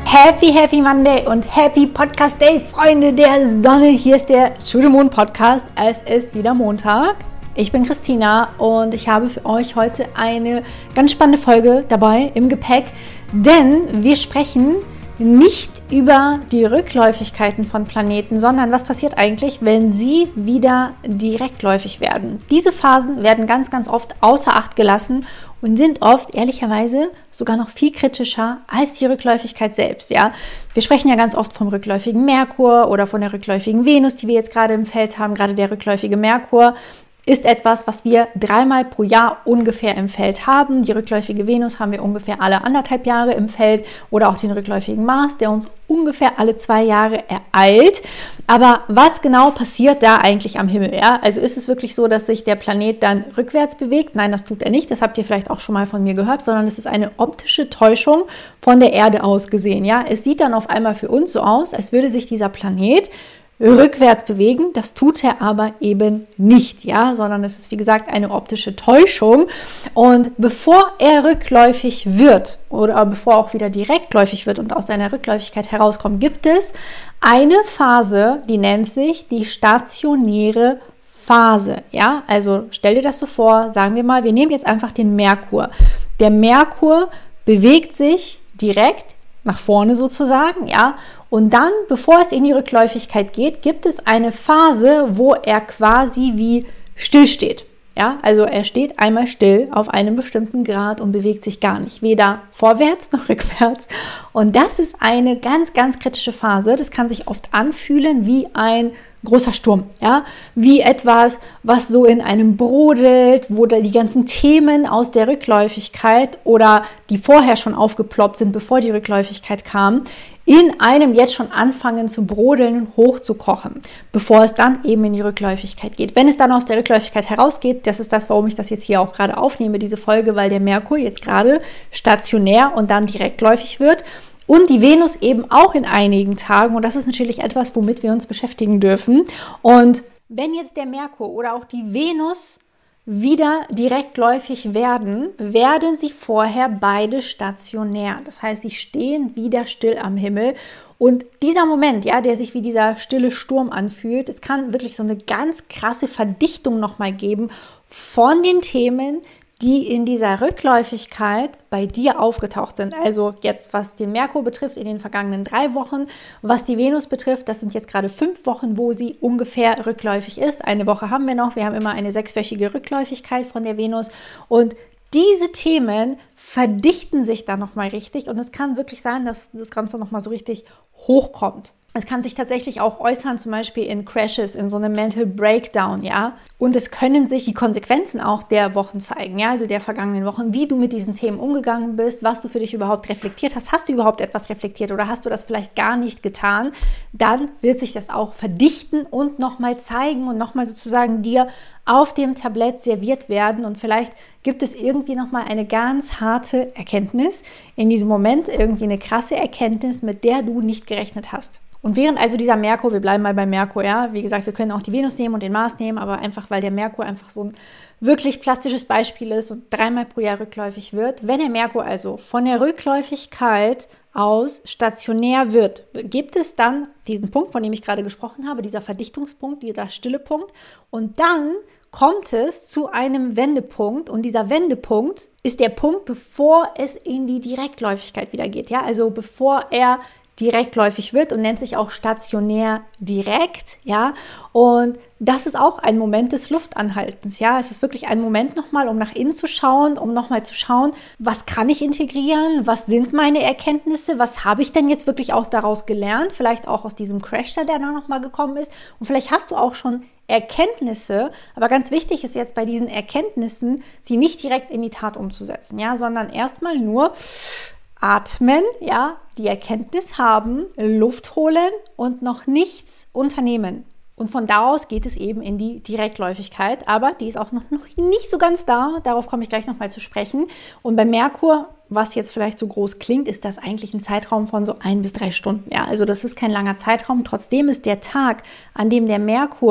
Happy Monday und Happy Podcast Day, Freunde der Sonne. Hier ist der Schudemond Podcast. Es ist wieder Montag. Ich bin Christina und ich habe für euch heute eine ganz spannende Folge dabei im Gepäck, denn wir sprechen nicht über die Rückläufigkeiten von Planeten, sondern was passiert eigentlich, wenn sie wieder direktläufig werden. Diese Phasen werden ganz oft außer Acht gelassen und sind oft, ehrlicherweise, sogar noch viel kritischer als die Rückläufigkeit selbst. Ja? Wir sprechen ja ganz oft vom rückläufigen Merkur oder von der rückläufigen Venus, die wir jetzt gerade im Feld haben. Gerade der rückläufige Merkur ist etwas, was wir 3-mal pro Jahr ungefähr im Feld haben. Die rückläufige Venus haben wir ungefähr alle 1,5 Jahre im Feld oder auch den rückläufigen Mars, der uns ungefähr alle 2 Jahre ereilt. Aber was genau passiert da eigentlich am Himmel? Ja? Also ist es wirklich so, dass sich der Planet dann rückwärts bewegt? Nein, das tut er nicht. Das habt ihr vielleicht auch schon mal von mir gehört, sondern es ist eine optische Täuschung von der Erde aus gesehen. Ja? Es sieht dann auf einmal für uns so aus, als würde sich dieser Planet rückwärts bewegen, das tut er aber eben nicht, ja, sondern es ist wie gesagt eine optische Täuschung und bevor er rückläufig wird oder bevor auch wieder direktläufig wird und aus seiner Rückläufigkeit herauskommt, gibt es eine Phase, die nennt sich die stationäre Phase, ja, also stell dir das so vor, sagen wir mal, wir nehmen jetzt einfach den Merkur. Der Merkur bewegt sich direkt nach vorne sozusagen, ja, und dann, bevor es in die Rückläufigkeit geht, gibt es eine Phase, wo er quasi wie still steht, ja, also er steht einmal still auf einem bestimmten Grad und bewegt sich gar nicht, weder vorwärts noch rückwärts und das ist eine ganz kritische Phase, das kann sich oft anfühlen wie ein großer Sturm, ja, wie etwas, was so in einem brodelt, wo da die ganzen Themen aus der Rückläufigkeit oder die vorher schon aufgeploppt sind, bevor die Rückläufigkeit kam, in einem jetzt schon anfangen zu brodeln und hochzukochen, bevor es dann eben in die Rückläufigkeit geht. Wenn es dann aus der Rückläufigkeit herausgeht, das ist das, warum ich das jetzt hier auch gerade aufnehme, diese Folge, weil der Merkur jetzt gerade stationär und dann direktläufig wird. Und die Venus eben auch in einigen Tagen. Und das ist natürlich etwas, womit wir uns beschäftigen dürfen. Und wenn jetzt der Merkur oder auch die Venus wieder direktläufig werden, werden sie vorher beide stationär. Das heißt, sie stehen wieder still am Himmel. Und dieser Moment, ja, der sich wie dieser stille Sturm anfühlt, es kann wirklich so eine ganz krasse Verdichtung nochmal geben von den Themen, die in dieser Rückläufigkeit bei dir aufgetaucht sind. Also jetzt, was den Merkur betrifft, in den vergangenen 3 Wochen. Was die Venus betrifft, das sind jetzt gerade 5 Wochen, wo sie ungefähr rückläufig ist. Eine Woche haben wir noch. Wir haben immer eine 6-wöchige Rückläufigkeit von der Venus. Und diese Themen verdichten sich dann nochmal richtig. Und es kann wirklich sein, dass das Ganze nochmal so richtig hochkommt. Es kann sich tatsächlich auch äußern, zum Beispiel in Crashes, in so einem Mental Breakdown, ja. Und es können sich die Konsequenzen auch der Wochen zeigen, ja, also der vergangenen Wochen, wie du mit diesen Themen umgegangen bist, was du für dich überhaupt reflektiert hast. Hast du überhaupt etwas reflektiert oder hast du das vielleicht gar nicht getan? Dann wird sich das auch verdichten und nochmal zeigen und nochmal sozusagen dir auf dem Tablett serviert werden. Und vielleicht gibt es irgendwie nochmal eine ganz harte Erkenntnis in diesem Moment, irgendwie eine krasse Erkenntnis, mit der du nicht gerechnet hast. Und während also dieser Merkur, wir bleiben mal bei Merkur, ja, wie gesagt, wir können auch die Venus nehmen und den Mars nehmen, aber einfach, weil der Merkur einfach so ein wirklich plastisches Beispiel ist und 3-mal pro Jahr rückläufig wird. Wenn der Merkur also von der Rückläufigkeit aus stationär wird, gibt es dann diesen Punkt, von dem ich gerade gesprochen habe, dieser Verdichtungspunkt, dieser stille Punkt und dann kommt es zu einem Wendepunkt und dieser Wendepunkt ist der Punkt, bevor es in die Direktläufigkeit wieder geht, ja, also bevor er direktläufig wird und nennt sich auch stationär direkt, ja, und das ist auch ein Moment des Luftanhaltens, ja, es ist wirklich ein Moment nochmal, um nach innen zu schauen, um nochmal zu schauen, was kann ich integrieren, was sind meine Erkenntnisse, was habe ich denn jetzt wirklich auch daraus gelernt, vielleicht auch aus diesem Crash, der da nochmal gekommen ist und vielleicht hast du auch schon Erkenntnisse, aber ganz wichtig ist jetzt bei diesen Erkenntnissen, sie nicht direkt in die Tat umzusetzen, ja, sondern erstmal nur atmen, ja, die Erkenntnis haben, Luft holen und noch nichts unternehmen. Und von da aus geht es eben in die Direktläufigkeit, aber die ist auch noch nicht so ganz da. Darauf komme ich gleich nochmal zu sprechen. Und bei Merkur, was jetzt vielleicht so groß klingt, ist das eigentlich ein Zeitraum von so 1 bis 3 Stunden. Ja, also das ist kein langer Zeitraum. Trotzdem ist der Tag, an dem der Merkur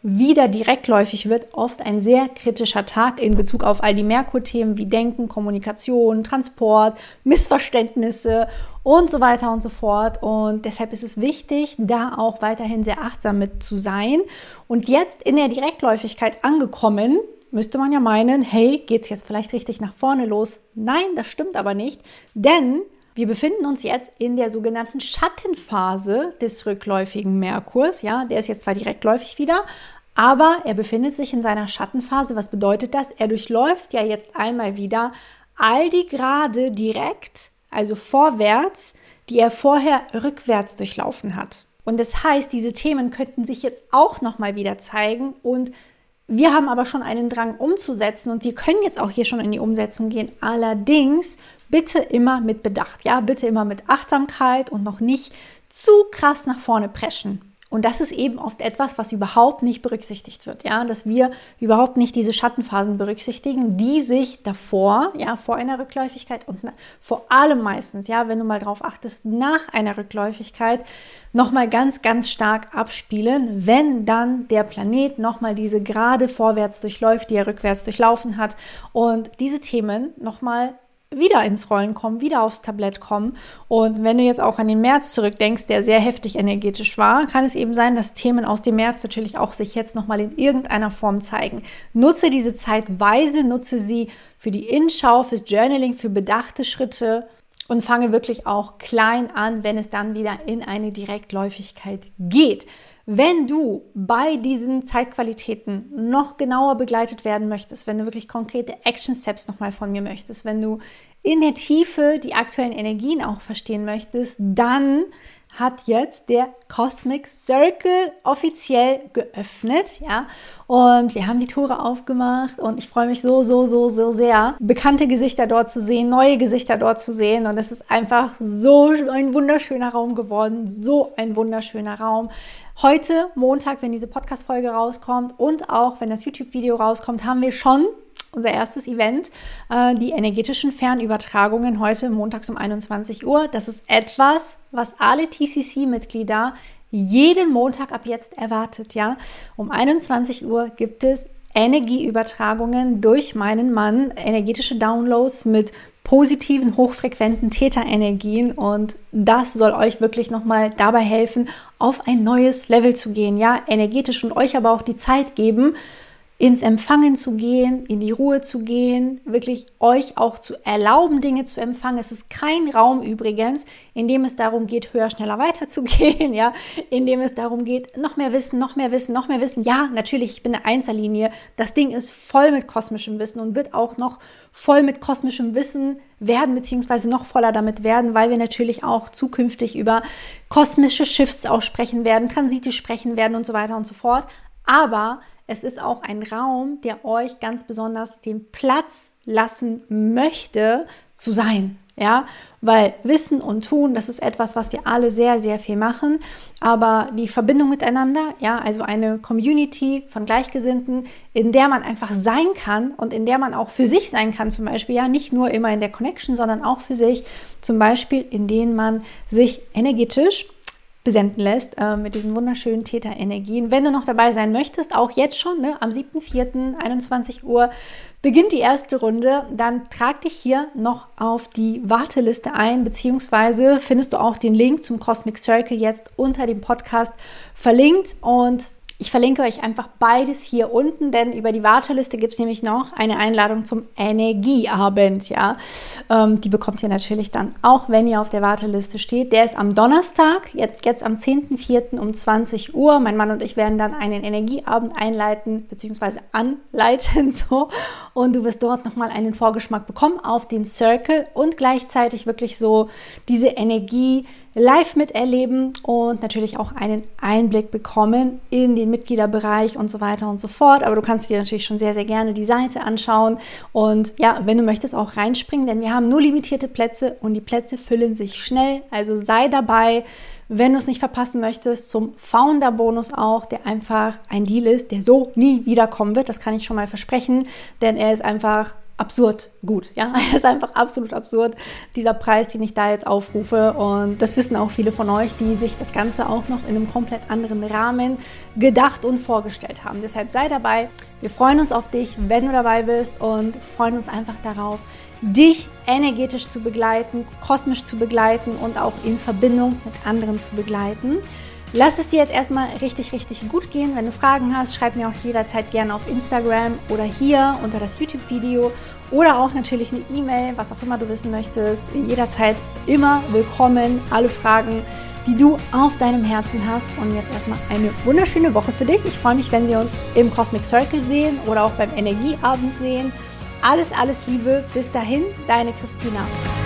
wieder direktläufig wird, oft ein sehr kritischer Tag in Bezug auf all die Merkur-Themen wie Denken, Kommunikation, Transport, Missverständnisse und so weiter und so fort. Und deshalb ist es wichtig, da auch weiterhin sehr achtsam mit zu sein. Und jetzt in der Direktläufigkeit angekommen, müsste man ja meinen, hey, geht's jetzt vielleicht richtig nach vorne los? Nein, das stimmt aber nicht, denn wir befinden uns jetzt in der sogenannten Schattenphase des rückläufigen Merkurs. Ja, der ist jetzt zwar direktläufig wieder, aber er befindet sich in seiner Schattenphase. Was bedeutet das? Er durchläuft ja jetzt einmal wieder all die Grade direkt, also vorwärts, die er vorher rückwärts durchlaufen hat. Und das heißt, diese Themen könnten sich jetzt auch nochmal wieder zeigen und wir haben aber schon einen Drang umzusetzen und wir können jetzt auch hier schon in die Umsetzung gehen. Allerdings bitte immer mit Bedacht, ja, bitte immer mit Achtsamkeit und noch nicht zu krass nach vorne preschen. Und das ist eben oft etwas, was überhaupt nicht berücksichtigt wird, ja, dass wir überhaupt nicht diese Schattenphasen berücksichtigen, die sich davor, ja, vor einer Rückläufigkeit und vor allem meistens, ja, wenn du mal drauf achtest, nach einer Rückläufigkeit nochmal ganz, ganz stark abspielen, wenn dann der Planet nochmal diese Gerade vorwärts durchläuft, die er rückwärts durchlaufen hat und diese Themen nochmal wieder ins Rollen kommen, wieder aufs Tablett kommen. Und wenn du jetzt auch an den März zurückdenkst, der sehr heftig energetisch war, kann es eben sein, dass Themen aus dem März natürlich auch sich jetzt nochmal in irgendeiner Form zeigen. Nutze diese Zeit weise, nutze sie für die Innenschau, fürs Journaling, für bedachte Schritte und fange wirklich auch klein an, wenn es dann wieder in eine Direktläufigkeit geht. Wenn du bei diesen Zeitqualitäten noch genauer begleitet werden möchtest, wenn du wirklich konkrete Action-Steps nochmal von mir möchtest, wenn du in der Tiefe die aktuellen Energien auch verstehen möchtest, dann hat jetzt der Cosmic Circle offiziell geöffnet, ja, und wir haben die Tore aufgemacht und ich freue mich so sehr, bekannte Gesichter dort zu sehen, neue Gesichter dort zu sehen und es ist einfach so ein wunderschöner Raum geworden, so ein wunderschöner Raum. Heute, Montag, wenn diese Podcast-Folge rauskommt und auch wenn das YouTube-Video rauskommt, haben wir schon unser erstes Event, die energetischen Fernübertragungen heute montags um 21 Uhr. Das ist etwas, was alle TCC-Mitglieder jeden Montag ab jetzt erwartet. Ja? Um 21 Uhr gibt es Energieübertragungen durch meinen Mann, energetische Downloads mit positiven, hochfrequenten Theta-Energien und das soll euch wirklich nochmal dabei helfen, auf ein neues Level zu gehen, ja, energetisch und euch aber auch die Zeit geben, ins Empfangen zu gehen, in die Ruhe zu gehen, wirklich euch auch zu erlauben, Dinge zu empfangen. Es ist kein Raum übrigens, in dem es darum geht, höher, schneller weiterzugehen, ja, in dem es darum geht, noch mehr Wissen, noch mehr Wissen, noch mehr Wissen. Ja, natürlich, ich bin eine Einzellinie. Das Ding ist voll mit kosmischem Wissen und wird auch noch voll mit kosmischem Wissen werden, beziehungsweise noch voller damit werden, weil wir natürlich auch zukünftig über kosmische Shifts auch sprechen werden, Transite sprechen werden und so weiter und so fort. Aber es ist auch ein Raum, der euch ganz besonders den Platz lassen möchte, zu sein. Ja, weil Wissen und Tun, das ist etwas, was wir alle sehr, sehr viel machen. Aber die Verbindung miteinander, ja, also eine Community von Gleichgesinnten, in der man einfach sein kann und in der man auch für sich sein kann, zum Beispiel, ja, nicht nur immer in der Connection, sondern auch für sich, zum Beispiel, in denen man sich energetisch besenden lässt mit diesen wunderschönen Theta-Energien. Wenn du noch dabei sein möchtest, auch jetzt schon, ne, am 7.4., 21 Uhr, beginnt die erste Runde, dann trag dich hier noch auf die Warteliste ein, beziehungsweise findest du auch den Link zum Cosmic Circle jetzt unter dem Podcast verlinkt und ich verlinke euch einfach beides hier unten, denn über die Warteliste gibt es nämlich noch eine Einladung zum Energieabend, ja. Die bekommt ihr natürlich dann auch, wenn ihr auf der Warteliste steht. Der ist am Donnerstag, jetzt am 10.04. um 20 Uhr. Mein Mann und ich werden dann einen Energieabend einleiten, beziehungsweise anleiten, so. Und du wirst dort nochmal einen Vorgeschmack bekommen auf den Circle und gleichzeitig wirklich so diese Energie live miterleben und natürlich auch einen Einblick bekommen in den Mitgliederbereich und so weiter und so fort. Aber du kannst dir natürlich schon sehr, sehr gerne die Seite anschauen und ja, wenn du möchtest, auch reinspringen, denn wir haben nur limitierte Plätze und die Plätze füllen sich schnell. Also sei dabei, wenn du es nicht verpassen möchtest, zum Founder-Bonus auch, der einfach ein Deal ist, der so nie wiederkommen wird. Das kann ich schon mal versprechen, denn er ist einfach absurd gut. Ja, es ist einfach absolut absurd, dieser Preis, den ich da jetzt aufrufe. Und das wissen auch viele von euch, die sich das Ganze auch noch in einem komplett anderen Rahmen gedacht und vorgestellt haben. Deshalb sei dabei. Wir freuen uns auf dich, wenn du dabei bist, und freuen uns einfach darauf, dich energetisch zu begleiten, kosmisch zu begleiten und auch in Verbindung mit anderen zu begleiten. Lass es dir jetzt erstmal richtig, richtig gut gehen. Wenn du Fragen hast, schreib mir auch jederzeit gerne auf Instagram oder hier unter das YouTube-Video oder auch natürlich eine E-Mail, was auch immer du wissen möchtest. Jederzeit immer willkommen. Alle Fragen, die du auf deinem Herzen hast. Und jetzt erstmal eine wunderschöne Woche für dich. Ich freue mich, wenn wir uns im Cosmic Circle sehen oder auch beim Energieabend sehen. Alles, alles Liebe. Bis dahin, deine Christina.